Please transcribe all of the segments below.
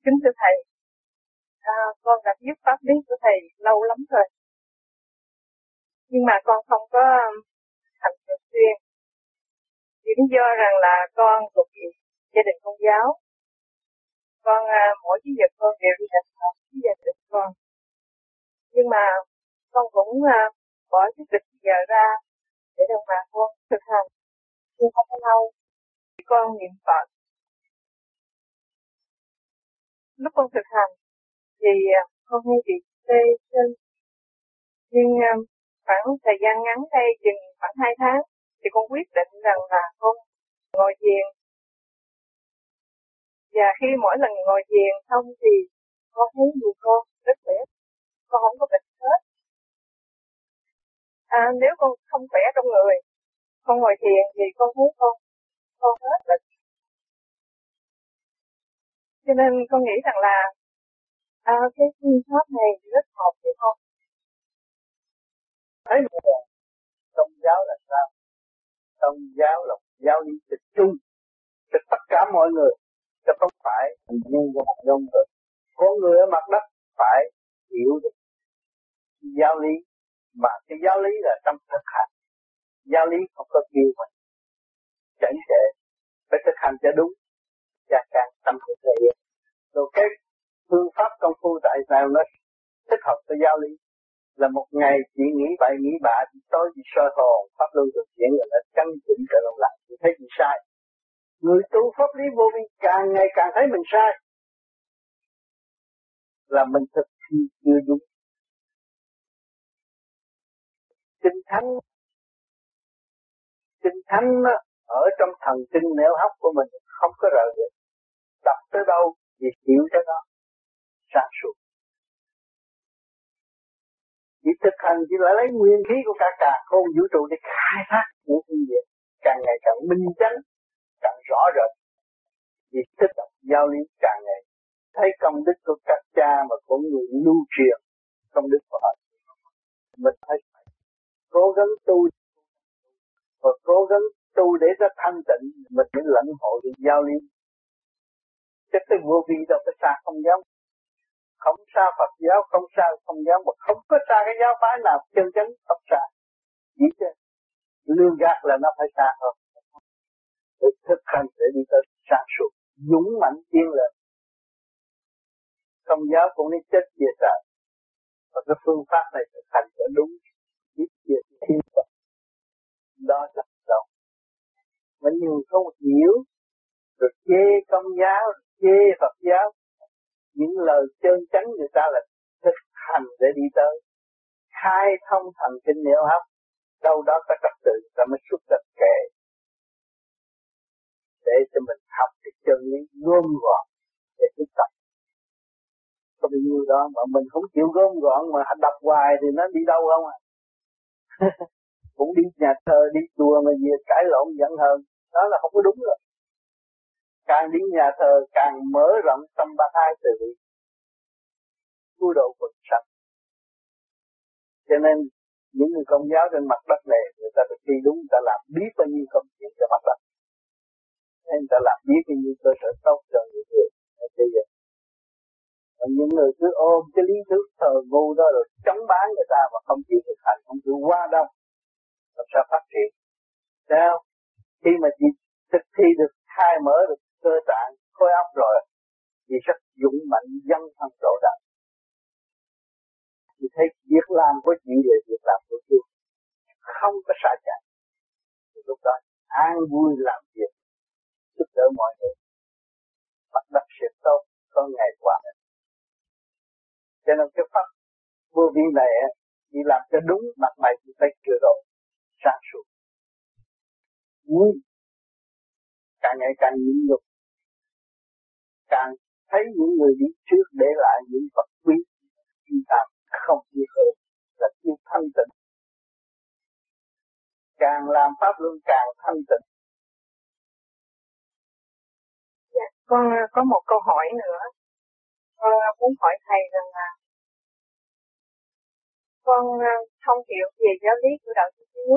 Kính thưa Thầy, con đã biết pháp lý của Thầy lâu lắm rồi, nhưng mà con không có hành thường xuyên. Chỉ lý do rằng là con thuộc về gia đình Công giáo. Con mỗi cái giờ con đều đi hành hợp với gia đình con. Nhưng mà con cũng bỏ cái lịch giờ ra để đâu mà con thực hành. Nhưng không có lâu, con niệm Phật. Lúc con thực hành thì con hay bị tê chân. Nhưng khoảng thời gian ngắn đây, chừng khoảng 2 tháng, thì con quyết định rằng là con ngồi thiền. Và khi mỗi lần ngồi thiền xong thì con thấy người con rất khỏe, con không có bệnh hết. Nếu con không khỏe trong người, con ngồi thiền thì con thấy con hết bệnh. Cho nên con nghĩ rằng là cái phương pháp này rất hợp với con. Thấy một Công giáo là sao? Công giáo là giáo lý trực chung cho tất cả mọi người, chứ không phải nhân của một nhóm người. Con người ở mặt đất phải hiểu được giáo lý, mà cái giáo lý là trong thực hành. Giáo lý không có kêu mình chảnh chệ, phải thực hành cho đúng, và càng tâm thức thể hiện. Rồi cái phương pháp công phu tại sao nó thích hợp với giáo lý? Là một ngày chỉ nghĩ bậy nghĩ bạ, tối chỉ soi hồn pháp luân thực chuyển là căn chỉnh trở lại, thì thấy gì sai. Người tu pháp lý vô vi càng ngày càng thấy mình sai, là mình thực thi chưa đúng. Kinh thánh ở trong thần kinh nẻo hấp của mình không có rời được. Đọc tới đâu thì hiểu tới đó, sáng suốt. Chỉ thực hành chỉ là lấy nguyên khí của cả khôn vũ trụ để khai thác những phương diện càng ngày càng minh chánh, càng rõ rệt. Vì tích hợp giao lý càng ngày thấy công đức của các cha mà của người lưu truyền công đức của họ. Mình phải cố gắng tu và cố gắng tu để ra thanh tịnh, mình mới lãnh hội được giao lý. Chứ cái vô vi đâu có xa không giáo, không xa Phật giáo, không xa không giáo, mà không có xa cái giáo phái nào chân chánh không xa. Chỉ chứ lương gạt là nó phải xa hơn. Để thực hành để đi tới sáng suốt, dũng mãnh tiến lên. Công giáo cũng đi chết về trời. Và cái phương pháp này thực hành cho đúng, biết về thiên Phật. Đó là đâu. Mà nhiều không hiểu, rồi chê công giáo, chê Phật giáo. Những lời chân chánh người ta là thực hành để đi tới. Khai thông thần kinh nẻo hấp, đâu đó có trật tự, ta mới xuất ra kệ. Để cho mình học cái chân lý gom gọn để tiếp tập. Có bao nhiêu đó mà mình không chịu gom gọn mà đọc hoài thì nó đi đâu không à. Cũng đi nhà thờ, đi chùa mà về cãi lộn giận hơn. Đó là không có đúng rồi. Càng đi nhà thờ càng mở rộng tâm ba thai từ bi, cứu độ quần sanh. Cho nên những người công giáo trên mặt đất này, người ta thực thi đúng, người ta làm biết bao nhiêu công chuyện cho mặt đất. Nên người ta làm biết bao nhiêu cơ sở tốt cho người người. Bây giờ còn những người cứ ôm cái lý thuyết thờ ngu đó rồi chống bán người ta mà không chịu thực hành, không chịu qua đâu, làm sao phát triển? Sao? Khi mà chị thực thi được, khai mở được cơ tạng, khối óc rồi, chị rất dũng mạnh dâng thân độ đạo. Chị thấy việc làm của chị là việc làm của Chúa, không có sai chạy. Lúc đó an vui làm việc, giúp đỡ mọi người, mặt đất sẽ tốt, có ngày qua. Cho nên cái pháp vô vi này chỉ làm cho đúng, mặt mày chỉ phải chữa độ, sáng suốt. Vui, càng ngày càng nhịn nhục, càng thấy những người đi trước để lại những vật quý, chúng ta không như hơn là yêu thanh tịnh. Càng làm pháp luân càng thanh tịnh. Dạ, con có một câu hỏi nữa. Con muốn hỏi thầy rằng là con không hiểu về giáo lý của đạo Chúa.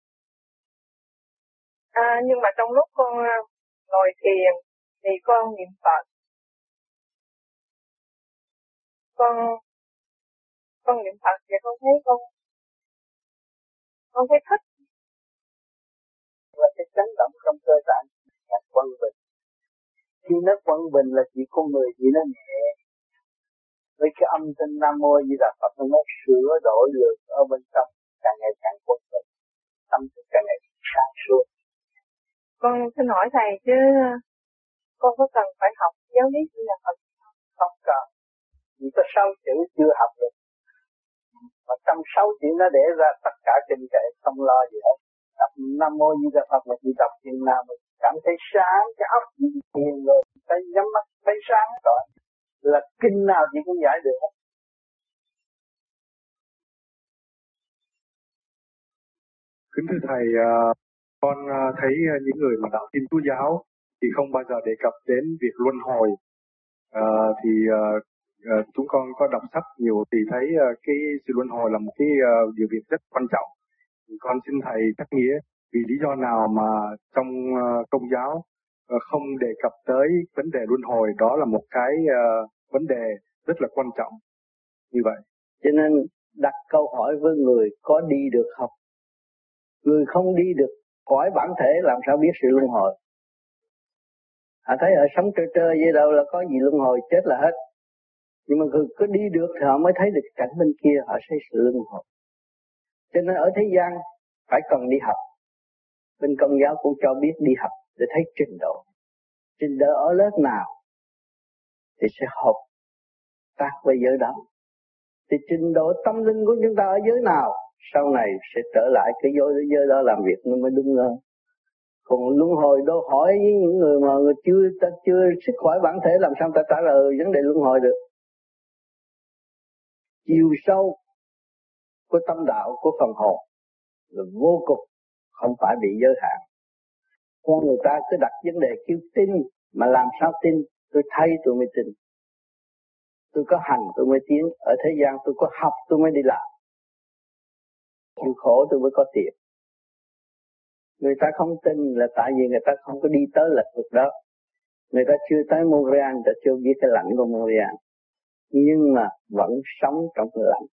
Nhưng mà trong lúc con ngồi thiền thì con niệm Phật. con niệm Phật thì con thấy con thấy thích. Là cái chấn động trong cơ tạng là quân bình. Khi nó quân bình là chỉ con người chỉ nó nhẹ. Với cái âm thanh Nam Mô Di Đà Phật nó sửa đổi được ở bên trong, càng ngày càng quân bình, tâm thức càng ngày sáng suốt. Con xin hỏi thầy chứ con có cần phải học giáo lý Di Đà Phật không cần, chỉ có 6 chữ chưa học được, mà trong 6 chữ nó để ra tất cả kinh kệ, không lo gì hết. Đọc Nam Mô Di Đà Phật mà chỉ đọc chừng nào mình cảm thấy sáng, cái óc thiền rồi, tay nhắm mắt thấy sáng rồi, là kinh nào chị cũng giải được hết. Kính thưa thầy, con thấy những người mà đạo tin Chúa giáo thì không bao giờ đề cập đến việc luân hồi. Chúng con có đọc sách nhiều thì thấy cái sự luân hồi là một cái điều việc rất quan trọng. Con xin thầy cắt nghĩa vì lý do nào mà trong Công giáo không đề cập tới vấn đề luân hồi, đó là một cái vấn đề rất là quan trọng như vậy. Cho nên đặt câu hỏi với người có đi được không? Người không đi được khỏi bản thể làm sao biết sự luân hồi? Họ thấy họ sống trơ trơ vậy đâu là có gì luân hồi, chết là hết. Nhưng mà người có đi được thì họ mới thấy được cảnh bên kia, họ thấy sự luân hồi. Cho nên ở thế gian phải cần đi học. Bên Công giáo cũng cho biết đi học để thấy trình độ. Trình độ ở lớp nào thì sẽ hợp tác với giới đó. Thì trình độ tâm linh của chúng ta ở giới nào, sau này sẽ trở lại cái giới đó làm việc nó mới đúng hơn. Còn luân hồi đô hỏi với những người mà người chưa sức khỏe bản thể làm sao ta trả lời vấn đề luân hồi được. Chiều sâu của tâm đạo của phần hồn là vô cùng, không phải bị giới hạn. Con người ta cứ đặt vấn đề kêu tin, mà làm sao tin? Tôi thấy tôi mới tin. Tôi có hành tôi mới tiến. Ở thế gian tôi có học tôi mới đi làm. Chịu khổ tôi mới có tiền. Người ta không tin là tại vì người ta không có đi tới lĩnh vực đó. Người ta chưa tới Montreal, người ta chưa biết cái lạnh của Montreal. Nhưng mà vẫn sống trong cái lạnh.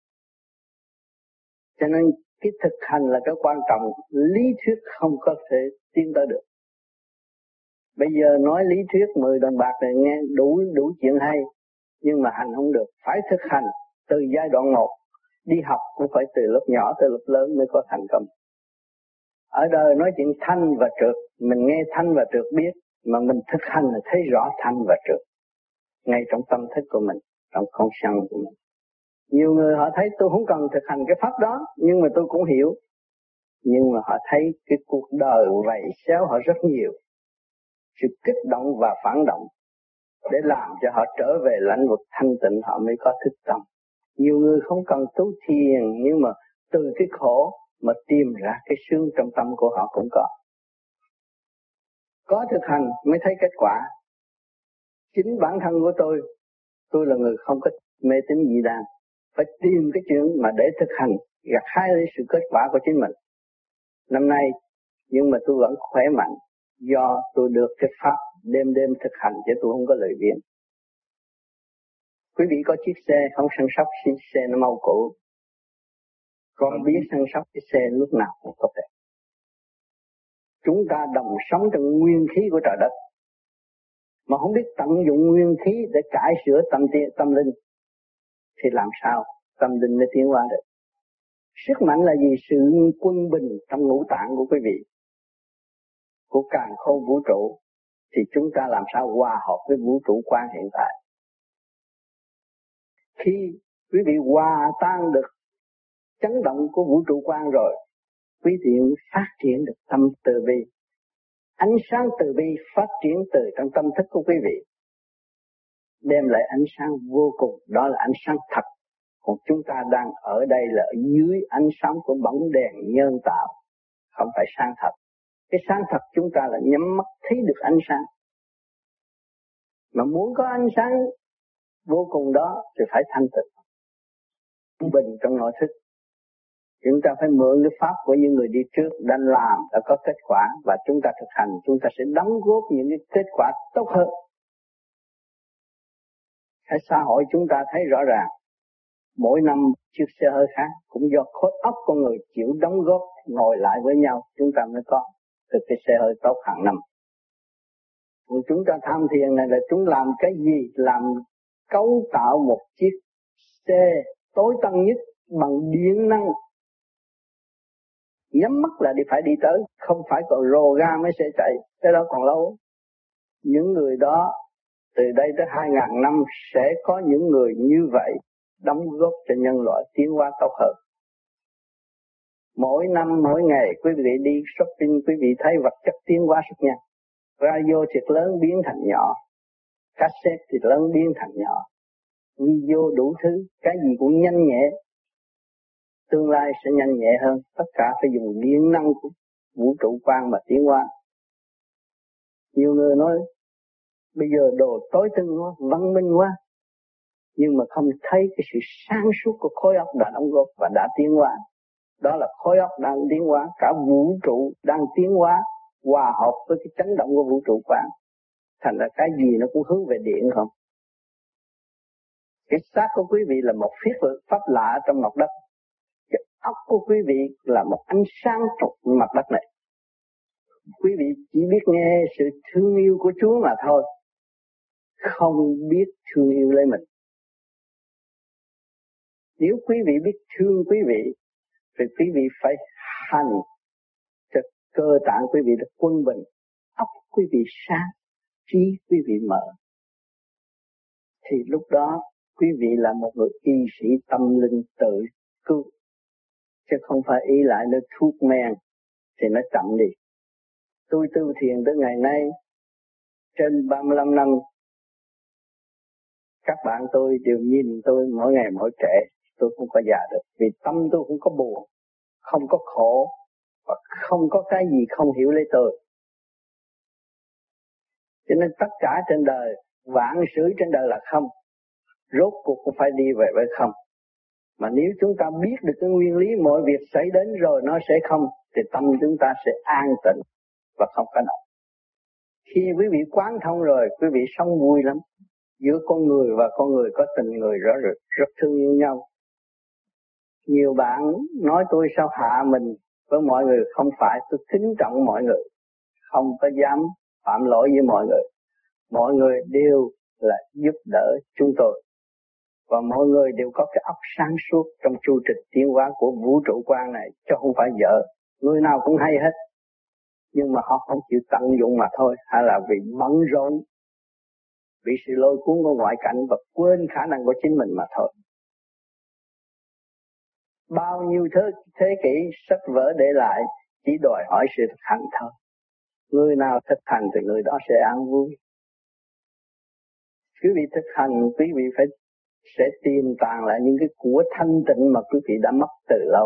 Cho nên cái thực hành là cái quan trọng. Lý thuyết không có thể tiến tới được. Bây giờ nói lý thuyết 10 đồng bạc này nghe đủ chuyện hay. Nhưng mà hành không được. Phải thực hành từ giai đoạn 1. Đi học cũng phải từ lớp nhỏ tới lớp lớn mới có thành công. Ở đời nói chuyện thanh và trượt, mình nghe thanh và trượt biết, mà mình thực hành là thấy rõ thanh và trượt. Ngay trong tâm thức của mình, trong con sân của mình. Nhiều người họ thấy tôi không cần thực hành cái pháp đó, nhưng mà tôi cũng hiểu. Nhưng mà họ thấy cái cuộc đời vầy xéo họ rất nhiều. Sự kích động và phản động, để làm cho họ trở về lãnh vực thanh tịnh họ mới có thức tâm. Nhiều người không cần tu thiền, nhưng mà từ cái khổ mà tìm ra cái sướng trong tâm của họ cũng có. Có thực hành mới thấy kết quả. Chính bản thân của tôi là người không có mê tín dị đoan. Phải tìm cái chuyện mà để thực hành, gặt hái lấy sự kết quả của chính mình. Năm nay, nhưng mà tôi vẫn khỏe mạnh, do tôi được cái pháp đêm thực hành chứ tôi không có lời biếng. Quý vị có chiếc xe không săn sóc, chiếc xe nó mau cũ. Con biết săn sóc cái xe lúc nào cũng có thể. Chúng ta đồng sống trong nguyên khí của trời đất, mà không biết tận dụng nguyên khí để cải sửa tâm linh, thì làm sao tâm linh mới tiến hóa được? Sức mạnh là gì? Sự quân bình trong ngũ tạng của quý vị, của càn khôn vũ trụ, thì chúng ta làm sao hòa hợp với vũ trụ quan hiện tại. Khi quý vị hòa tan được chấn động của vũ trụ quan rồi, quý vị phát triển được tâm từ bi. Ánh sáng từ bi phát triển từ trong tâm thức của quý vị, đem lại ánh sáng vô cùng, đó là ánh sáng thật. Còn chúng ta đang ở đây là ở dưới ánh sáng của bóng đèn nhân tạo, không phải sáng thật. Cái sáng thật chúng ta là nhắm mắt thấy được ánh sáng. Mà muốn có ánh sáng vô cùng đó thì phải thanh tịnh, bình trong nội thức. Chúng ta phải mượn cái pháp của những người đi trước đã làm, đã có kết quả, và chúng ta thực hành, chúng ta sẽ đóng góp những cái kết quả tốt hơn. Cái xã hội chúng ta thấy rõ ràng, mỗi năm chiếc xe hơi khác cũng do khối óc con người chịu đóng góp ngồi lại với nhau, chúng ta mới có được cái xe hơi tốt hàng năm. Chúng ta tham thiền này là chúng làm cái gì? Làm cấu tạo một chiếc xe tối tân nhất bằng điện năng. Nhắm mắt là phải đi tới, không phải còn rồ ga mới sẽ chạy, cái đó còn lâu. Những người đó từ đây tới 2000 năm sẽ có những người như vậy đóng góp cho nhân loại tiến hóa tốt hơn. Mỗi năm, mỗi ngày quý vị đi shopping, quý vị thấy vật chất tiến hóa rất nhanh. Radio thiệt lớn biến thành nhỏ, cassette thiệt lớn biến thành nhỏ, video đủ thứ, cái gì cũng nhanh nhẹ. Tương lai sẽ nhanh nhẹ hơn, tất cả phải dùng điện năng của vũ trụ quang mà tiến hóa. Nhiều người nói bây giờ đồ tối tân quá, văn minh quá, nhưng mà không thấy cái sự sáng suốt của khối óc đã đóng góp và đã tiến hóa. Đó là khối óc đang tiến hóa, cả vũ trụ đang tiến hóa, hòa hợp với cái chấn động của vũ trụ quang. Thành ra cái gì nó cũng hướng về điện không. Cái xác của quý vị là một pháp lạ trong mặt đất. Cái óc của quý vị là một ánh sáng trong mặt đất này. Quý vị chỉ biết nghe sự thương yêu của Chúa mà thôi, không biết thương yêu lấy mình. Nếu quý vị biết thương quý vị, thì quý vị phải hành cho cơ tạng quý vị được quân bình, óc quý vị sáng, trí quý vị mở. Thì lúc đó quý vị là một người y sĩ tâm linh tự cứu, chứ không phải ý lại nơi thuốc men thì nó chậm đi. Tôi tu thiền tới ngày nay trên 35 năm, các bạn tôi đều nhìn tôi mỗi ngày mỗi trẻ, tôi không có già được, vì tâm tôi không có buồn, không có khổ, và không có cái gì không hiểu lấy tôi. Cho nên tất cả trên đời, vạn sự trên đời là không, rốt cuộc cũng phải đi về với không. Mà nếu chúng ta biết được cái nguyên lý mọi việc xảy đến rồi nó sẽ không, thì tâm chúng ta sẽ an tịnh và không có động. Khi quý vị quán thông rồi, quý vị sống vui lắm. Giữa con người và con người có tình người rõ rệt, rất thương yêu nhau. Nhiều bạn nói tôi sao hạ mình với mọi người, không phải, tôi kính trọng mọi người, không có dám phạm lỗi với mọi người. Mọi người đều là giúp đỡ chúng tôi. Và mọi người đều có cái óc sáng suốt trong chu trình tiến hóa của vũ trụ quang này, chứ không phải dở. Người nào cũng hay hết, nhưng mà họ không chịu tận dụng mà thôi, hay là vì bận rộn, bị sự lôi cuốn của ngoại cảnh và quên khả năng của chính mình mà thôi. Bao nhiêu thế kỷ sách vở để lại chỉ đòi hỏi sự thực hành thôi. Người nào thực hành thì người đó sẽ an vui. Quý vị thực hành, quý vị sẽ tìm tàng lại những cái của thanh tịnh mà quý vị đã mất từ lâu.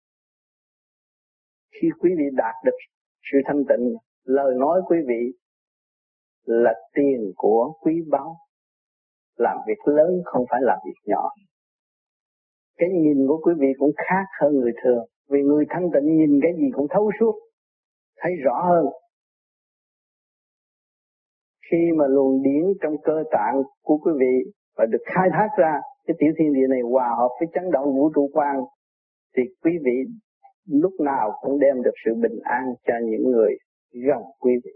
Khi quý vị đạt được sự thanh tịnh, lời nói quý vị là tiền của quý báu. Làm việc lớn không phải làm việc nhỏ. Cái nhìn của quý vị cũng khác hơn người thường, vì người thanh tịnh nhìn cái gì cũng thấu suốt, thấy rõ hơn. Khi mà luồng điển trong cơ tạng của quý vị và được khai thác ra, cái tiểu thiên địa này hòa hợp với chấn động vũ trụ quang, thì quý vị lúc nào cũng đem được sự bình an cho những người gần quý vị.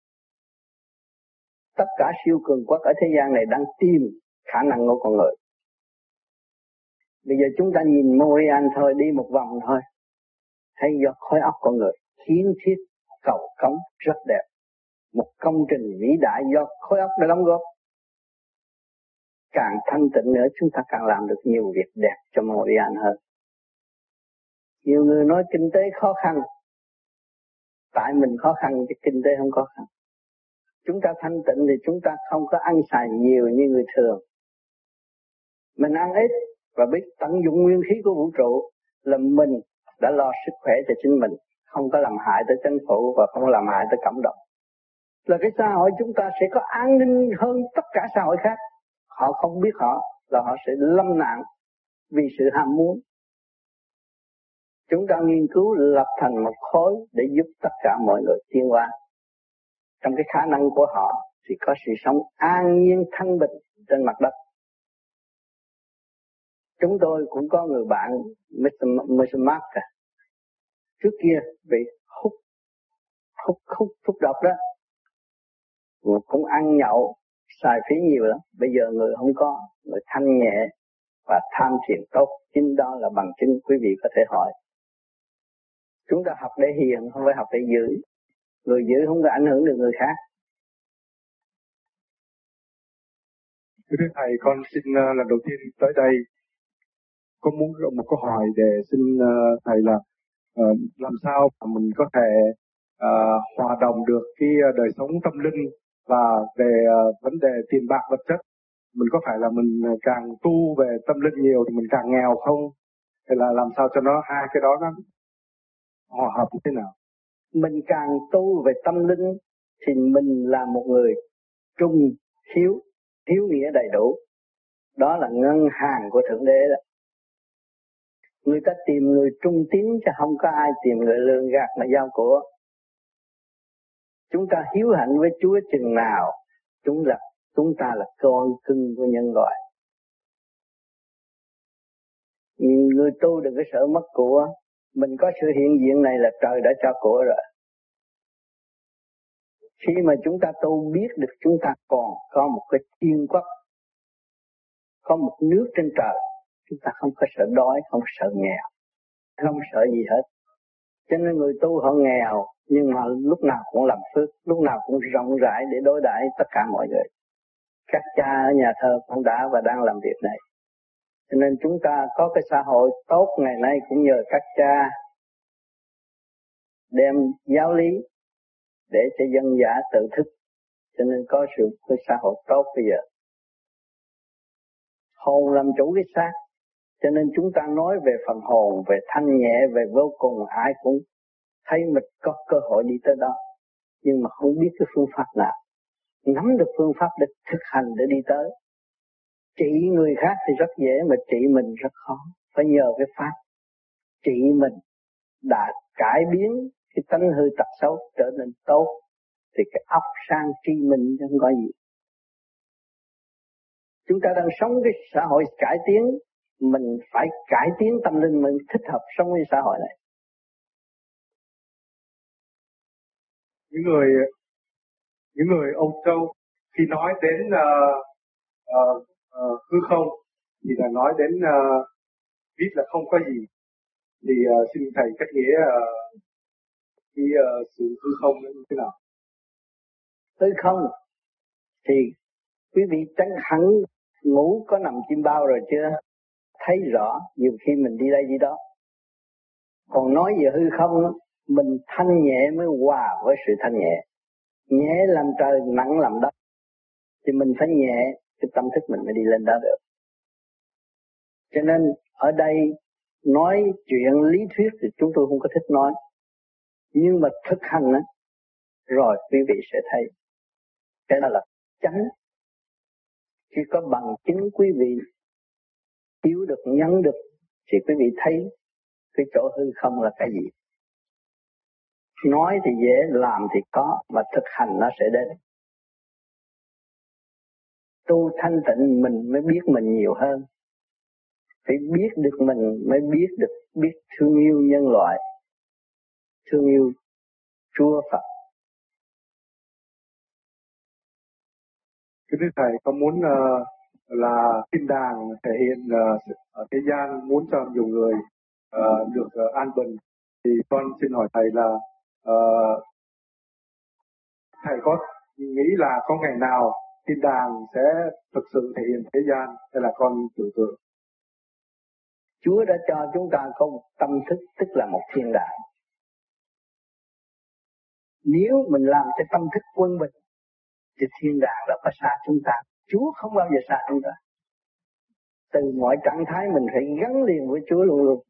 Tất cả siêu cường quốc ở thế gian này đang tìm khả năng của con người. Bây giờ chúng ta nhìn Montreal thôi, đi một vòng thôi, thấy do khối óc con người kiến thiết cầu cống rất đẹp. Một công trình vĩ đại do khối óc đã đóng góp. Càng thanh tịnh nữa, chúng ta càng làm được nhiều việc đẹp cho Montreal hơn. Nhiều người nói kinh tế khó khăn, tại mình khó khăn chứ kinh tế không khó khăn. Chúng ta thanh tịnh thì chúng ta không có ăn xài nhiều như người thường. Mình ăn ít và biết tận dụng nguyên khí của vũ trụ là mình đã lo sức khỏe cho chính mình, không có làm hại tới chính phủ và không làm hại tới cộng đồng. Là cái xã hội chúng ta sẽ có an ninh hơn tất cả xã hội khác. Họ không biết là họ sẽ lâm nạn vì sự ham muốn. Chúng ta nghiên cứu lập thành một khối để giúp tất cả mọi người tiến hóa. Trong cái khả năng của họ thì có sự sống an nhiên thanh bình trên mặt đất. Chúng tôi cũng có người bạn Mr. Mark trước kia bị hút thuốc độc đó, cũng ăn nhậu xài phí nhiều lắm. Bây giờ người không có, người thanh nhẹ và tham thiền tốt. Chính đó là bằng chứng quý vị có thể hỏi. Chúng ta học để hiền, không phải học để giữ. Người giữ không có ảnh hưởng được người khác. Thưa Thầy, con xin lần đầu tiên tới đây có muốn một câu hỏi để xin Thầy là làm sao mà mình có thể hòa đồng được cái đời sống tâm linh và về vấn đề tiền bạc vật chất. Mình có phải là mình càng tu về tâm linh nhiều thì mình càng nghèo không? Hay là làm sao cho nó hai cái đó nó hòa hợp như thế nào? Mình càng tu về tâm linh thì mình là một người trung hiếu nghĩa đầy đủ. Đó là ngân hàng của Thượng Đế đó. Người ta tìm người trung tín chứ không có ai tìm người lường gạt mà giao của. Chúng ta hiếu hạnh với Chúa chừng nào, chúng ta là con cưng của nhân loại. Người tu đừng có sợ mất của. Mình có sự hiện diện này là trời đã cho của rồi. Khi mà chúng ta tu biết được chúng ta còn có một cái thiên quốc, có một nước trên trời, chúng ta không có sợ đói, không sợ nghèo, không sợ gì hết. Cho nên người tu họ nghèo nhưng mà lúc nào cũng làm phước, lúc nào cũng rộng rãi để đối đãi tất cả mọi người. Các cha ở nhà thờ cũng đã và đang làm việc này. Cho nên chúng ta có cái xã hội tốt ngày nay cũng nhờ các cha đem giáo lý để cho dân giả tự thức. Cho nên có cái xã hội tốt bây giờ. Hồn làm chủ cái xác. Cho nên chúng ta nói về phần hồn, về thanh nhẹ, về vô cùng, ai cũng thấy mình có cơ hội đi tới đó. Nhưng mà không biết cái phương pháp nào. Nắm được phương pháp để thực hành để đi tới. Trị người khác thì rất dễ mà trị mình rất khó. Phải nhờ cái pháp. Trị mình đã cải biến cái tánh hư tật xấu trở nên tốt. Thì cái óc sang tri minh không có gì. Chúng ta đang sống cái xã hội cải tiến. Mình phải cải tiến tâm linh mình thích hợp sống với xã hội này. Những người Âu Châu khi nói đến hư không thì là nói đến biết là không có gì. Thì xin Thầy cách nghĩa cái sự hư không như thế nào? Hư không thì quý vị chắc hẳn ngủ có nằm chim bao rồi chưa? Thấy rõ nhiều khi mình đi đây đi đó. Còn nói về hư không, mình thanh nhẹ mới hòa với sự thanh nhẹ. Nhẹ làm trời, nặng làm đất. Thì mình phải nhẹ, cái tâm thức mình mới đi lên đó được. Cho nên ở đây nói chuyện lý thuyết thì chúng tôi không có thích nói. Nhưng mà thực hành á, rồi quý vị sẽ thấy. Cái đó là chánh. Chỉ có bằng chứng quý vị hiểu được, nhấn được thì quý vị thấy cái chỗ hư không là cái gì. Nói thì dễ, làm thì có, mà thực hành nó sẽ đến. Tu thanh tịnh mình mới biết mình nhiều hơn. Phải biết được mình mới biết thương yêu nhân loại, thương yêu Chúa Phật. Thưa Thầy, con muốn là thiên đàng thể hiện ở thế gian, muốn cho nhiều người được an bình. Thì con xin hỏi Thầy là Thầy có nghĩ là có ngày nào thiên đàng sẽ thực sự thể hiện thế gian, hay là con tưởng tượng? Chúa đã cho chúng ta có một tâm thức, tức là một thiên đàng. Nếu mình làm cho tâm thức quân bình thì thiên đàng là có xa chúng ta. Chúa không bao giờ xa chúng ta. Từ mọi trạng thái mình phải gắn liền với Chúa luôn luôn.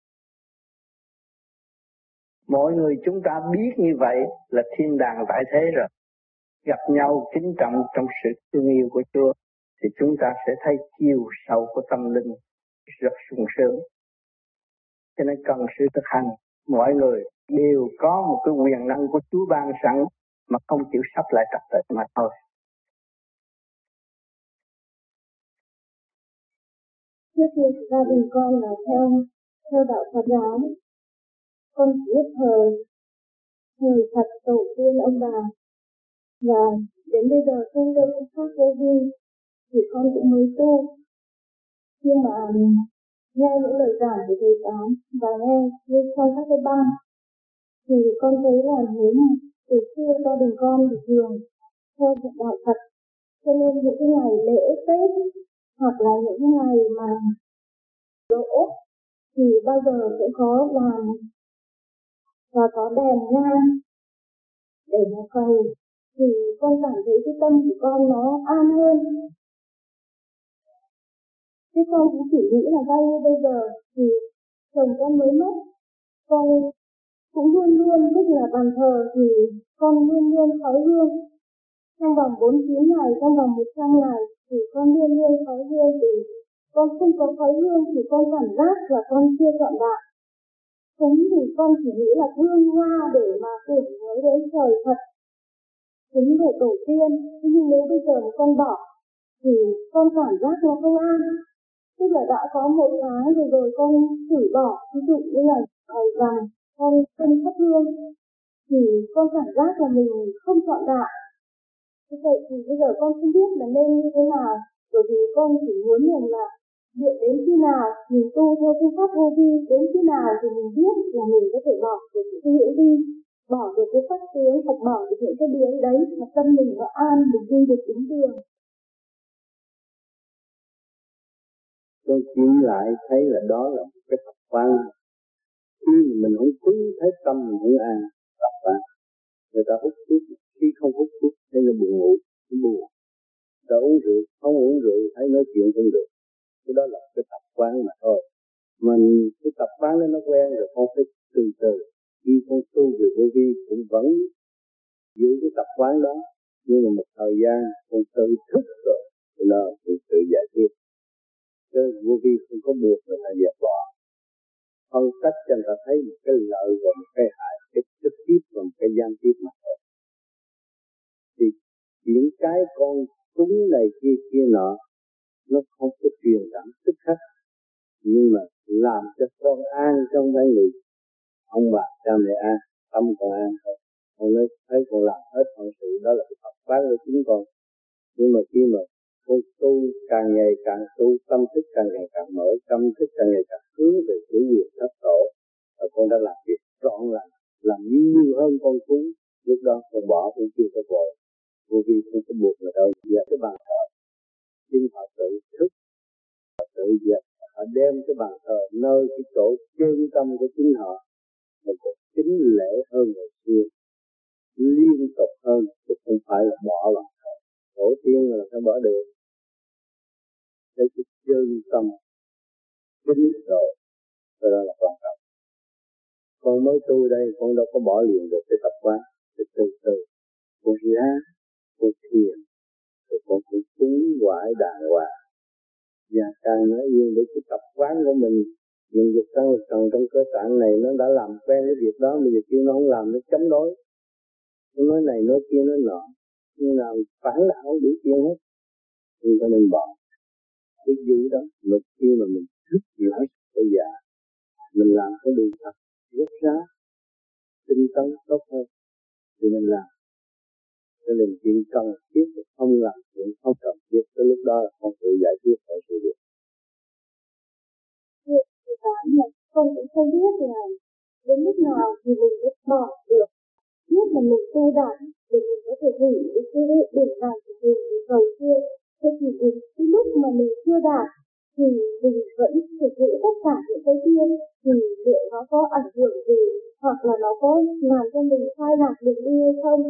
Mọi người chúng ta biết như vậy là thiên đàng tại thế rồi. Gặp nhau kính trọng trong sự thương yêu của Chúa thì chúng ta sẽ thấy chiều sâu của tâm linh rất sung sướng. Cho nên cần sự thực hành. Mọi người đều có một cái quyền năng của Chúa ban sẵn mà không chịu sắp lại trật tự mà thôi. Trước kia gia đình con là theo đạo Phật giáo, con chỉ biết thờ Phật tổ tiên ông bà, và đến bây giờ không đâu khác vô vi thì con cũng mới tu. Nhưng mà nghe những lời giảng của thầy giáo và nghe trong các cái băng thì con thấy là nếu mà từ xưa gia đình con thì thường theo đạo Phật, cho nên những cái ngày lễ Tết hoặc là những cái ngày mà đỗ thì bao giờ cũng có làm và có đèn nhang để mà cầu, thì con cảm thấy cái tâm của con nó an hơn. Chứ con cũng chỉ nghĩ là vay như bây giờ thì chồng con mới mất, con cũng luôn luôn, tức là bàn thờ thì con luôn luôn khói hương. Trong vòng 49 ngày, trong vòng 100 ngày thì con luôn luôn khói hương, thì con không có khói hương thì con cảm giác là con chưa trọn vẹn. Cúng thì con chỉ nghĩ là hương hoa để mà tưởng nhớ đến trời Phật, cúng để tổ tiên. Nhưng nếu bây giờ mà con bỏ thì con cảm giác nó không an. Tức là đã có một tháng rồi con thử bỏ, ví dụ như là ngày rằm con không thắp hương thì con cảm giác là mình không trọn vẹn. Thế vậy thì bây giờ con không biết là nên như thế nào, bởi vì con chỉ muốn là liệu đến khi nào mình tu theo phương pháp vô vi, đến khi nào thì mình biết là mình có thể bỏ được những cái hữu vi, bỏ được cái sắc tướng, hoặc bỏ được những cái biến đấy mà tâm mình nó an, mình đi được đúng đường. Tôi chiếm lại thấy là đó là một cái tập quán. Khi mình không cứ thấy tâm mình không an, tập quán. Người ta hút thuốc, khi không hút thuốc thấy nó buồn ngủ, nó buồn. Người ta uống rượu, không uống rượu thấy nói chuyện không được. Cái đó là cái tập quán mà thôi. Mình cái tập quán đó nó quen rồi, con phải từ từ. Khi con tu về vô vi cũng vẫn giữ cái tập quán đó, nhưng mà một thời gian con tự thức rồi thì nó cũng tự giải quyết. Cái vô vi không có buộc người ta dẹp bỏ, phân tích cho người ta thấy một cái lợi và một cái hại, cái trực tiếp và một cái gian tiếp mà thôi. Thì những cái con cúng này kia nọ nó không có truyền cảm tức khắc, nhưng mà làm cho con an trong cái người ông bà cha mẹ an, tâm con an thôi. Con nói thấy con làm hết phận sự, đó là cái tập quán của chính con. Nhưng mà khi mà con tu càng ngày càng tu, tâm thức càng ngày càng mở, tâm thức càng ngày càng hướng về chủ quyền thất tổ, và con đã làm việc trọn lành, làm nhiều hơn con cúng. Lúc đó con bỏ cũng chưa có vội, vô vi không có buộc người đâu. Và cái bàn thờ chính họ tự thức, họ tự dẹp, họ đem cái bàn thờ nơi cái chỗ chân tâm của chính họ, một cuộc kính lễ hơn ngày xưa, liên tục hơn, chứ không phải là bỏ bàn thờ. Tổ tiên là phải bỏ được. Để cái chân tâm kính rồi, đó là quan trọng. Con mới tu đây, con đâu có bỏ liền được cái tập quán. Từ từ con ráng, con thiền, rồi con cũng cúng quải đàng hoàng. Và càng nói yên với cái tập quán của mình dục trong cơ tạng này nó đã làm quen cái việc đó, bây giờ kêu nó không làm, nó chống đối, nó nói này nói kia nói nọ, nhưng làm phản đạo đủ chuyện hết, nhưng ta nên bỏ cái giữ đó. Mà khi mà mình thức lại bây giờ mình làm cái điều thật rất rá, tinh tấn tốt hơn thì mình làm. Cho nên chuyện cần thiết không làm chuyện không cần thiết, tới lúc đó là không tự giải quyết mọi sự việc. Con cũng không biết là đến lúc nào thì mình mới bỏ được. Biết là mình tu đạt để mình có thể hủy cái điểm này của mình cầu kia. Thế thì đến cái lúc mà mình chưa đạt thì mình vẫn thực hiện tất cả những cái kia, thì liệu nó có ảnh hưởng gì, hoặc là nó có làm cho mình sai lạc được đi hay không?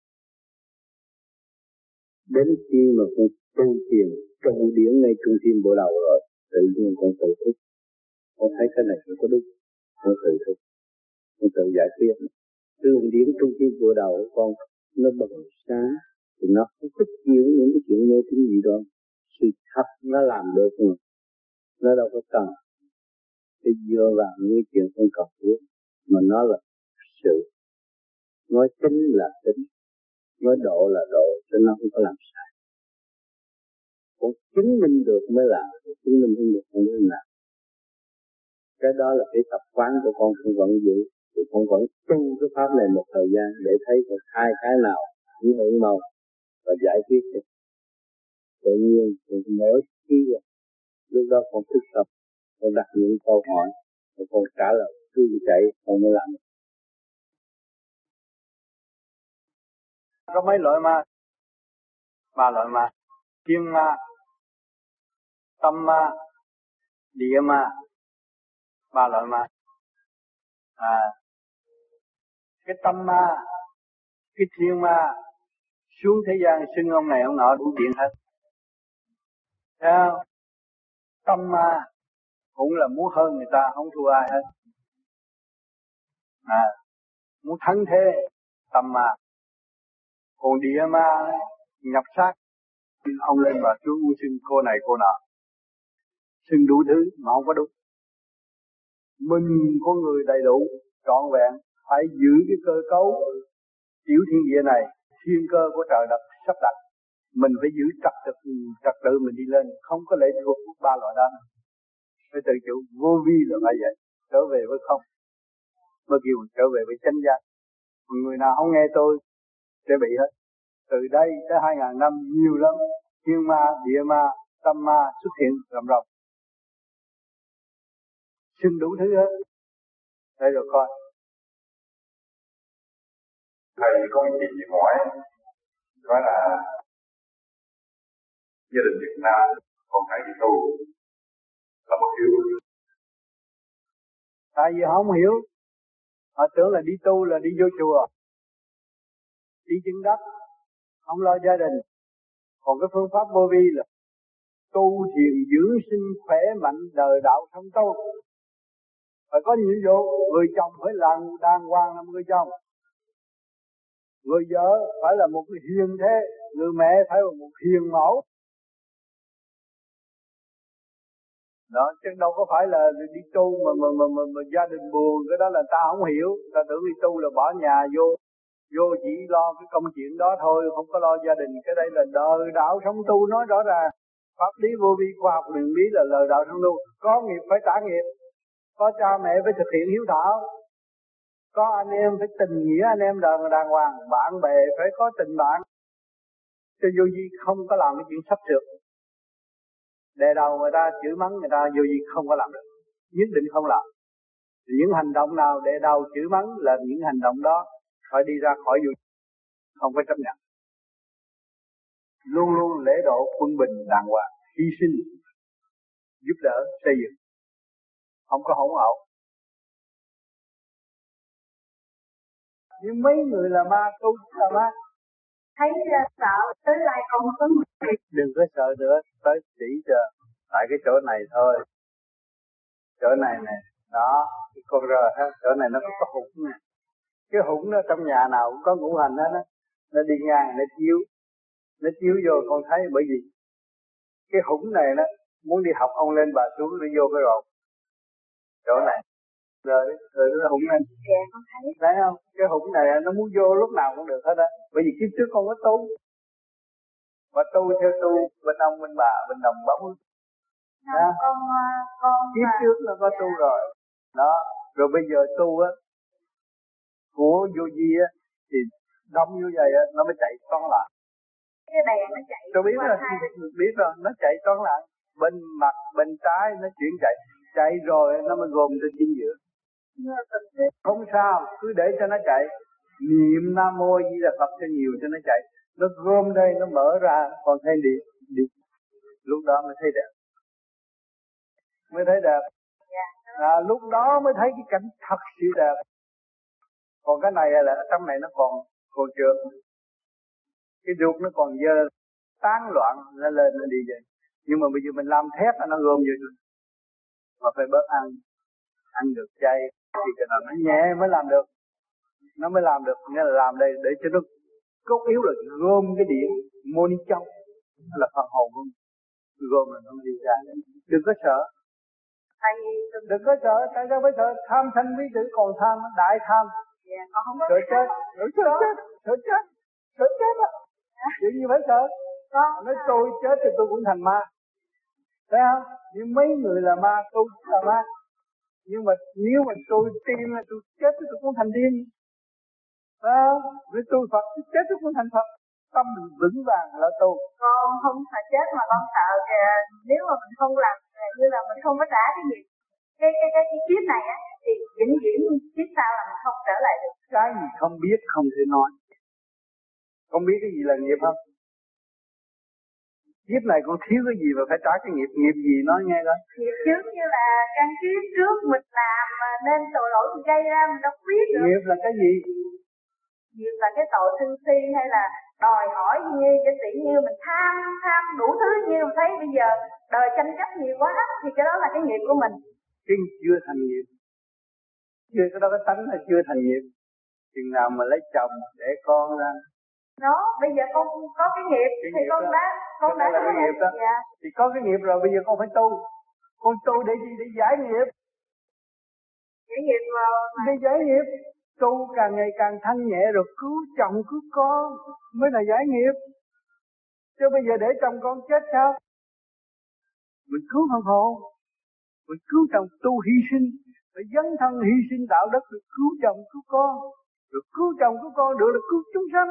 Đến khi mà con tu thiền trong điển ngay trung tâm bộ đầu rồi, tự nhiên con tự thức, con thấy cái này không có đúng, con tự thức, con tự giải quyết. Cái luồng điển trung tâm bộ đầu của con nó bừng sáng, thì nó không có chịu những cái chuyện mê tín gì đó. Sự thật nó làm được mà, nó đâu có cần cái dựa vào những chuyện không cần thiết, mà nó là sự nói tính là tính, nói độ là độ, cho nó không có làm sai. cũng chứng minh được mới làm, chứng minh không được không nên làm. Cái đó là cái tập quán của con vẫn giữ, thì con vẫn tu cái pháp này một thời gian để thấy có hai cái nào những hưởng màu và giải quyết được. Tự nhiên mỗi khi lúc đó con thức tập, con đặt những câu hỏi, và con trả lời cứ chạy, con mới làm. Có mấy loại ma? 3 loại ma: thiên ma, tâm ma, địa ma. 3 loại ma. Cái tâm ma, cái thiên ma xuống thế gian xưng ông này ông nọ đủ chuyện hết. Thấy không? Tâm ma cũng là muốn hơn người ta, không thua ai hết. Muốn thắng thế, tâm ma. Còn địa ma nhập xác, ông lên và xuống xưng cô này cô nọ, xưng đủ thứ mà không có đúng. Mình con người đầy đủ trọn vẹn phải giữ cái cơ cấu tiểu thiên địa này, thiên cơ của trời đất sắp đặt. Mình phải giữ trật tự mình đi lên, không có lệ thuộc 3 loại đó. Phải tự chủ, vô vi là phải vậy, trở về với không, mới kêu trở về với chánh giác. Người nào không nghe tôi sẽ bị hết. Từ đây tới 2000 năm nhiều lắm, thiên ma, địa ma, tâm ma xuất hiện rầm rầm, xưng đủ thứ hết. Đây rồi coi. Thầy có một chị hỏi, nói là gia đình Việt Nam con cái đi tu là một hiểu. Tại vì họ không hiểu, họ tưởng là đi tu là đi vô chùa, đi chân đất, không lo gia đình. Còn cái phương pháp vô vi là tu thiền dưỡng sinh khỏe mạnh đời đạo sống tốt. Phải có nhiệm vụ, người chồng phải là đàng hoàng là người chồng, người vợ phải là một người hiền thế, người mẹ phải là một hiền mẫu. Đó, chứ đâu có phải là đi tu mà gia đình buồn, cái đó là ta không hiểu. Ta tưởng đi tu là bỏ nhà vô chỉ lo cái công chuyện đó thôi, không có lo gia đình. Cái đây là đời đạo sống tu, nói rõ ràng. Pháp lý vô vi khoa học huyền bí là lời đạo sống tu. Có nghiệp phải trả nghiệp, có cha mẹ phải thực hiện hiếu thảo, có anh em phải tình nghĩa anh em đàng hoàng, bạn bè phải có tình bạn. Cho vô vi không có làm cái chuyện sắp sửa. Đề đầu người ta chửi mắng người ta, vô vi không có làm được, nhất định không làm. Những hành động nào để đầu chửi mắng là những hành động đó phải đi ra khỏi vô vi, không phải chấp nhận. Luôn luôn lễ độ quân bình đàng hoàng, hy sinh, giúp đỡ, xây dựng, không có hỗn hậu. Nhưng mấy người là ma, tu là ma. Thấy sợ tới lại còn có một việc. Đừng có sợ nữa, tới chỉ cho tại cái chỗ này thôi. Chỗ này nè, đó, cái con rờ ha, chỗ này nó có hũng nè. Cái hũng nó trong nhà nào cũng có ngũ hành hết á. Nó đi ngang, nó chiếu vô con thấy, bởi vì cái hũng này nó muốn đi học ông lên bà xuống nó vô cái rột. Chỗ này, rồi nó hũng lên. Dạ, con thấy. Thấy không? Cái hũng này nó muốn vô lúc nào cũng được hết á. Bởi vì kiếp trước con có tu. Và tu theo tu, bên ông, bên bà, bên đồng bóng. Con kiếp trước nó có tu rồi. Đó, rồi bây giờ tu á, của vô vi á, thì đông như vậy á, nó mới chạy toán lại. Cái đèn nó chạy. Tôi biết rồi, nó chạy toán lại. Bên mặt, bên trái nó chuyển chạy rồi nó mới gồm trên chính giữa. Không sao, cứ để cho nó chạy. Niệm Nam Mô Di Đà Phật cho nhiều cho nó chạy. Nó gom đây, nó mở ra, còn thấy đi. Lúc đó mới thấy đẹp. Lúc đó mới thấy cái cảnh thật sự đẹp. Còn cái này là trong này nó còn trượt. Cái ruột nó còn dơ, tán loạn, nó lên nó đi vậy. Nhưng mà bây giờ mình làm thép nó gom vô rồi. Mà phải bớt ăn được chay thì cái nào nó nhẹ mới làm được. Nó mới làm được, nghĩa là làm đây để cho nó cốt yếu là gom cái điện mô ni châu, là phần hồn của mình. Gom là nó đi ra. Đừng có sợ. Đừng có sợ, tại sao phải sợ? Tham sanh quý tử còn tham, đại tham. Sợ chết, sợ chết á. Chuyện gì phải sợ? Nói tôi chết thì tôi cũng thành ma. Thấy không? Nhưng mấy người là ma, tôi cũng là ma. Nhưng mà nếu mà tôi tin là tôi chết thì tôi cũng thành điên. Phải không? Với tôi Phật, tôi chết tôi cũng thành Phật. Tâm mình vững vàng là tu. Con không phải chết mà con sợ kìa, nếu mà mình không làm như là mình không có trả cái nghiệp cái kiếp này á thì vĩnh viễn kiếp sau là mình không trở lại được. Cái gì không biết không thể nói. Con biết cái gì là nghiệp không? Kiếp này con thiếu cái gì mà phải trả cái nghiệp? Nghiệp gì nói nghe coi. Nghiệp trước như là căn kiếp trước mình làm nên tội lỗi mình gây ra mình đâu biết được. Nghiệp là cái gì? Nghiệp là cái tội sân si hay là đòi hỏi như cái tỷ như mình tham đủ thứ, như mình thấy bây giờ đời tranh chấp nhiều quá thì cái đó là cái nghiệp của mình. Cái chưa thành nghiệp. Chưa cái đó cái tánh là chưa thành nghiệp. Chừng nào mà lấy chồng để con ra. Đó, bây giờ con có cái nghiệp cái thì nghiệp con đó. đã là cái nghiệp đó. Dạ. Thì có cái nghiệp rồi bây giờ con phải tu. Con tu để gì? Để giải nghiệp. Giải nghiệp vào để giải nghiệp. Tu càng ngày càng thanh nhẹ rồi cứu chồng cứu con mới là giải nghiệp. Chứ bây giờ để chồng con chết sao? Mình cứu phần hồn, mình cứu chồng, tu hy sinh, phải dấn thân hy sinh đạo đức để cứu chồng cứu con, rồi cứu chồng cứu con được là cứu chúng sanh.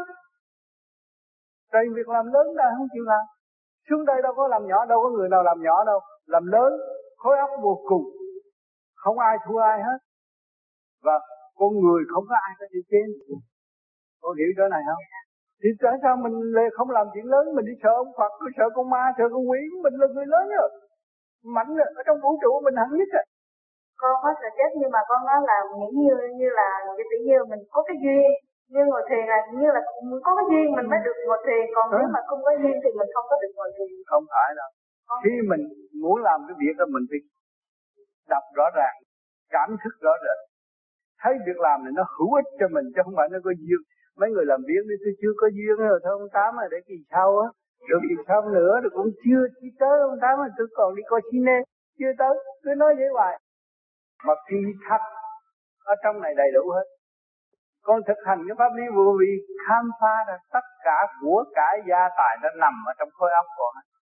Tại việc làm lớn ta không chịu làm. Xuống đây đâu có làm nhỏ, đâu có người nào làm nhỏ đâu, làm lớn, khối óc vô cùng, không ai thua ai hết. Và con người không có ai có thể trên. Con hiểu chỗ này không? Thì tại sao mình không làm chuyện lớn, mình đi sợ ông Phật, cứ sợ con ma, sợ con quỷ, mình là người lớn rồi. Mạnh rồi, ở trong vũ trụ mình hẳn nhất rồi. Con có sợ chết nhưng mà con nói là nghĩ như là cái tự nhiên mình có cái duyên, như ngồi thiền là như là có cái duyên mình mới được ngồi thiền, còn nếu mà không có duyên thì mình không có được ngồi thiền. Không phải đâu. Khi mình muốn làm cái việc đó mình phải đọc rõ ràng, cảm thức rõ ràng, thấy việc làm này nó hữu ích cho mình chứ không phải nó có duyên. Mấy người làm việc đi tôi chưa có duyên rồi thôi ông Tám à, để kỳ sau á, được kỳ sau nữa rồi cũng chưa chỉ tới ông Tám à, tôi còn đi coi cine chưa tới, cứ nói vậy hoài. Mà kỳ thật ở trong này đầy đủ hết. Con thực hành cái pháp lý vô vi khám phá ra tất cả của cải gia tài nó nằm ở trong khối óc con.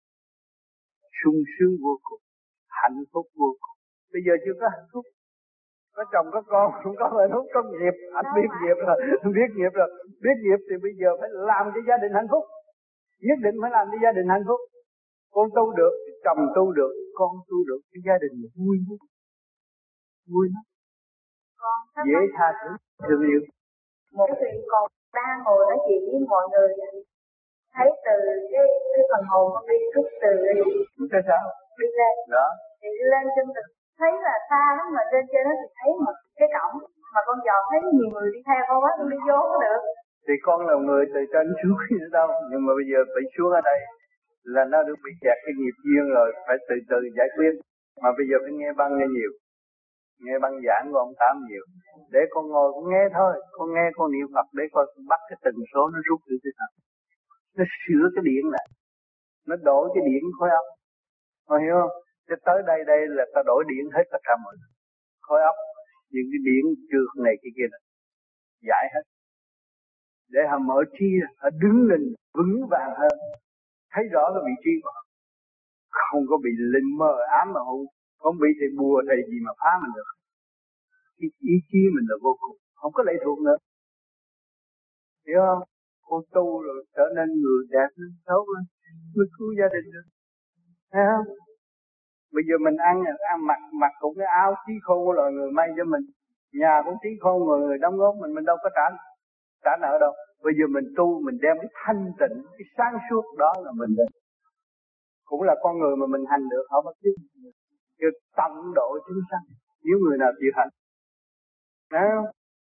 Sung sướng vô cùng, hạnh phúc vô cùng. Bây giờ chưa có hạnh phúc, có chồng có con không có hạnh phúc, có nghiệp, anh biết nghiệp rồi, biết nghiệp rồi, biết nghiệp thì bây giờ phải làm cho gia đình hạnh phúc, nhất định phải làm cho gia đình hạnh phúc. Con tu được, chồng tu được, con tu được, cái gia đình vui lắm, vui lắm, dễ tha thứ, thương yêu. Một chuyện còn đang ngồi nói chuyện với mọi người, thấy từ cái phần hồn con đi xuất từ cái sao? Đi lên. Đó. Thì đi lên trên từ thấy là xa lắm mà trên trên đó thì thấy một cái cổng mà con dò thấy nhiều người đi theo con quá, con đi vô có được. Thì con là người từ trên xuống nữa đâu, nhưng mà bây giờ bị xuống ở đây là nó được bị kẹt cái nghiệp duyên rồi, phải từ từ giải quyết. Mà bây giờ phải nghe băng nghe nhiều, nghe băng giảng của ông Tám nhiều, để con ngồi con nghe thôi, con nghe con niệm Phật để con bắt cái tần số nó rút được cái thật, nó sửa cái điện lại, nó đổi cái điện khối óc, con hiểu không? Chứ tới đây là ta đổi điện hết tất cả mọi khối óc, những cái điện trượt này kia này giải hết, để họ mở trí, họ đứng lên vững vàng hơn, thấy rõ cái vị trí của họ, không có bị linh mờ ám mà không bị thầy bùa thầy gì mà phá mình được. Cái ý chí mình là vô cùng, không có lệ thuộc nữa, hiểu không? Con tu rồi trở nên người đẹp lên, xấu lên, mới cứu gia đình được, thấy không? Bây giờ mình ăn mặc cũng cái áo trí khôn của loài người may cho mình, nhà cũng trí khôn người đóng góp mình đâu có trả nợ đâu. Bây giờ mình tu mình đem cái thanh tịnh, cái sáng suốt đó là mình được. Cũng là con người mà mình hành được không? Chứ tận độ chúng sanh, nếu người nào chịu hành, thấy không?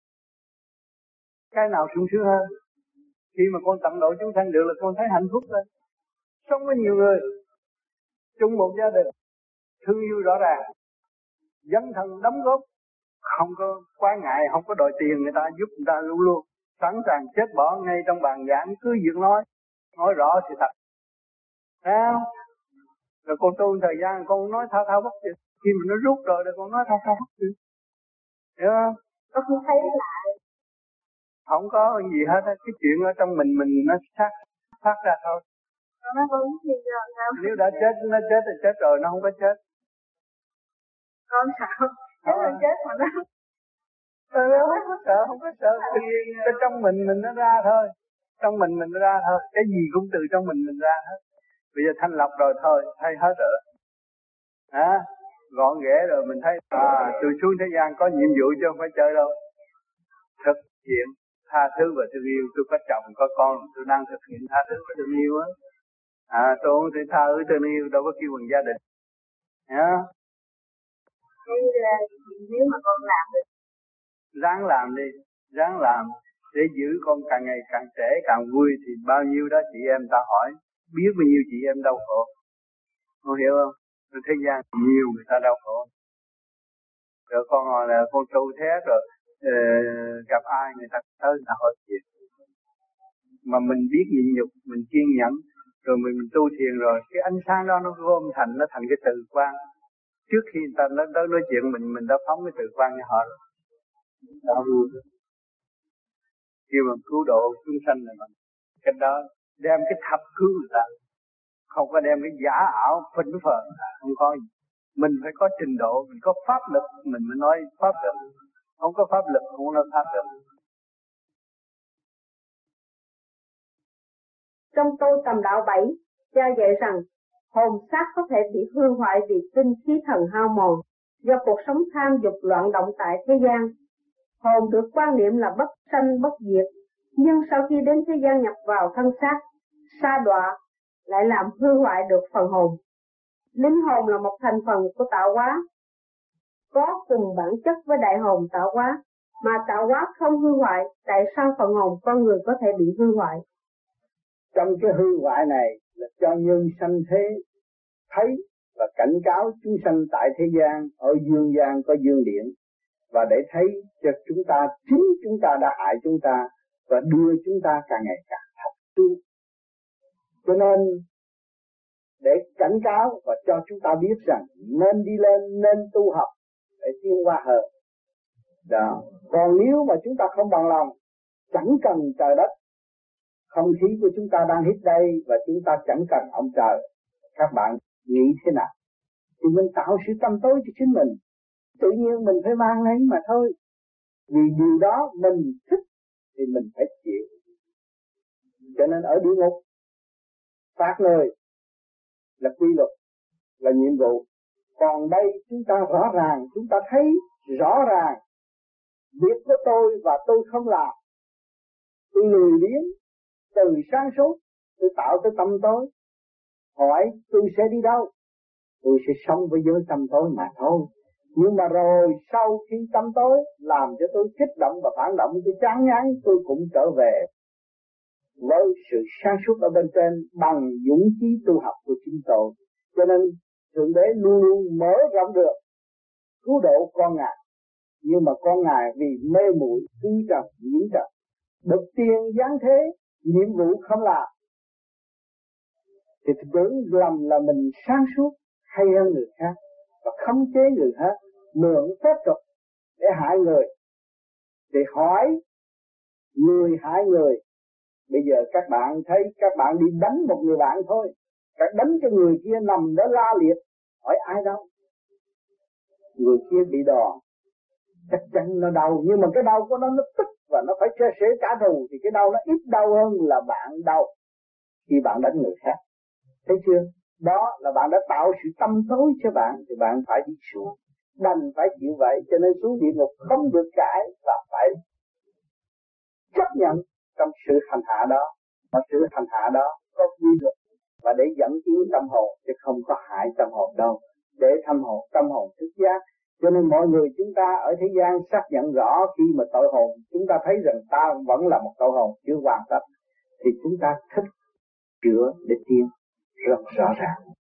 Cái nào sung sướng hơn? Khi mà con tận độ chúng sanh được là con thấy hạnh phúc lên. Sống với nhiều người, chung một gia đình, thương yêu rõ ràng, dấn thân đóng góp, không có quá ngại, không có đòi tiền người ta, giúp người ta luôn luôn, sẵn sàng chết bỏ ngay trong bàn giảng, cứ việc nói rõ sự thật. Thấy không? Rồi con tu thời gian con nói thao bất tuyệt, khi mà nó rút rồi thì con nói thao bất tuyệt, hiểu không? Con không thấy lại. Không có gì hết, cái chuyện ở trong mình nó phát ra thôi. Nó đúng thì giờ sao? Nếu đã chết nó chết thì chết rồi, nó không có chết. Con sao? Chết là chết mà nó. Không có sợ, không có sợ. Cái trong mình nó ra thôi. Trong mình nó ra thôi. Cái gì cũng từ trong mình ra hết. Bây giờ thanh lọc rồi thôi, thay hết rồi. Gọn ghẽ rồi mình thấy tôi xuống thế gian có nhiệm vụ chứ không phải chơi đâu. Thực hiện tha thứ và thương yêu. Tôi có chồng có con, tôi đang thực hiện tha thứ và thương yêu á. Tôi không thể tha thứ thương yêu, đâu có kêu bằng gia đình. Đây là nếu mà con làm được. Ráng làm để giữ con càng ngày càng trẻ càng vui thì bao nhiêu đó chị em ta hỏi, biết bao nhiêu chị em đau khổ. Con hiểu không? Trên thế gian nhiều người ta đau khổ. Rồi con hỏi là con tu thét rồi gặp ai người ta tới người ta hỏi chuyện. Mà mình biết nhịn nhục, mình kiên nhẫn, rồi mình tu thiền rồi, cái ánh sáng đó nó gom thành, nó thành cái từ quan. Trước khi người ta nói chuyện mình đã phóng cái từ quan cho họ rồi. Đó vui. Khi mà cứu độ chúng sanh này mà cái đó đem cái thập cứu người ta, không có đem cái giả ảo phỉnh phờ, không có gì. Mình phải có trình độ, mình có pháp lực mình mới nói pháp lực, không có pháp lực không nói pháp lực. Trong tôi tầm đạo 7, cha dạy rằng hồn xác có thể bị hư hoại vì tinh khí thần hao mòn do cuộc sống tham dục loạn động tại thế gian. Hồn được quan niệm là bất sanh bất diệt, nhưng sau khi đến thế gian nhập vào thân xác, sa đọa lại làm hư hoại được phần hồn. Linh hồn là một thành phần của tạo hóa, có cùng bản chất với đại hồn tạo hóa, mà tạo hóa không hư hoại, tại sao phần hồn con người có thể bị hư hoại? Trong cái hư hoại này là cho nhân sanh thế thấy và cảnh cáo chúng sanh tại thế gian, ở dương gian có dương điện, và để thấy cho chúng ta, chính chúng ta đã hại chúng ta và đưa chúng ta càng ngày càng thấp xuống. Cho nên để cảnh cáo và cho chúng ta biết rằng nên đi lên, nên tu học để tiến hóa hơn. Đó. Còn nếu mà chúng ta không bằng lòng, chẳng cần trời đất, không khí của chúng ta đang hít đây và chúng ta chẳng cần ông trời, các bạn nghĩ thế nào? Thì mình tạo sự tâm tối cho chính mình, tự nhiên mình phải mang lấy mà thôi. Vì điều đó mình thích thì mình phải chịu. Cho nên ở địa ngục phạt người là quy luật, là nhiệm vụ. Còn đây chúng ta rõ ràng, chúng ta thấy rõ ràng việc của tôi và tôi không làm. Tôi lười biếng, từ sáng suốt tôi tạo tới tâm tối. Hỏi tôi sẽ đi đâu? Tôi sẽ sống với giới tâm tối mà thôi. Nhưng mà rồi sau khi tâm tối làm cho tôi kích động và phản động, tôi chán ngán, tôi cũng trở về với sự sáng suốt ở bên trên bằng dũng chí tu học của chính tôi. Cho nên Thượng Đế luôn luôn mở rộng được cứu độ con Ngài. Nhưng mà con Ngài vì mê muội tư trần nhiễm trần, được tiền giáng thế, nhiệm vụ không làm, thì tưởng lầm là mình sáng suốt hay hơn người khác và khống chế người khác, mượn phép thuật để hại người. Để hỏi người hại người. Bây giờ các bạn thấy các bạn đi đánh một người bạn thôi, các đánh cho người kia nằm đó la liệt, hỏi ai đâu? Người kia bị đòn, chắc chắn nó đau, nhưng mà cái đau của nó tức và nó phải sẽ trả thù, thì cái đau nó ít đau hơn là bạn đau khi bạn đánh người khác. Thấy chưa? Đó là bạn đã tạo sự tâm tối cho bạn, thì bạn phải đi xuống, đành phải chịu vậy. Cho nên xuống địa ngục không được cãi và phải chấp nhận trong sự hành hạ đó. Mà sự hành hạ đó có quy luật và để dẫn tiến tâm hồn, chứ không có hại tâm hồn đâu, để tâm hồn thức giác. Cho nên mọi người chúng ta ở thế gian xác nhận rõ, khi mà tội hồn chúng ta thấy rằng ta vẫn là một tội hồn chưa hoàn tất, thì chúng ta thích chữa để tiến rất rõ ràng.